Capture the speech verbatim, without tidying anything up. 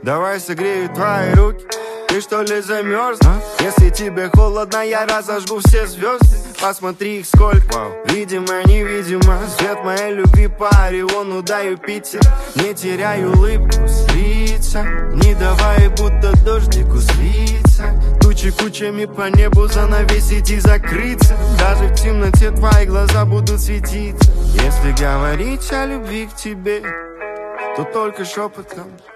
Давай согрею твои руки. Ты что ли замерзла? Если тебе холодно, я разожгу все звезды. Посмотри их сколько, видимо, невидимо. Свет моей любви по Ориону до Юпитера. Не теряй улыбку с лица, не давай будто дождику слиться. Тучи кучами по небу занавесить и закрыться. Даже в темноте твои глаза будут светиться. Если говорить о любви к тебе, то только шепотом.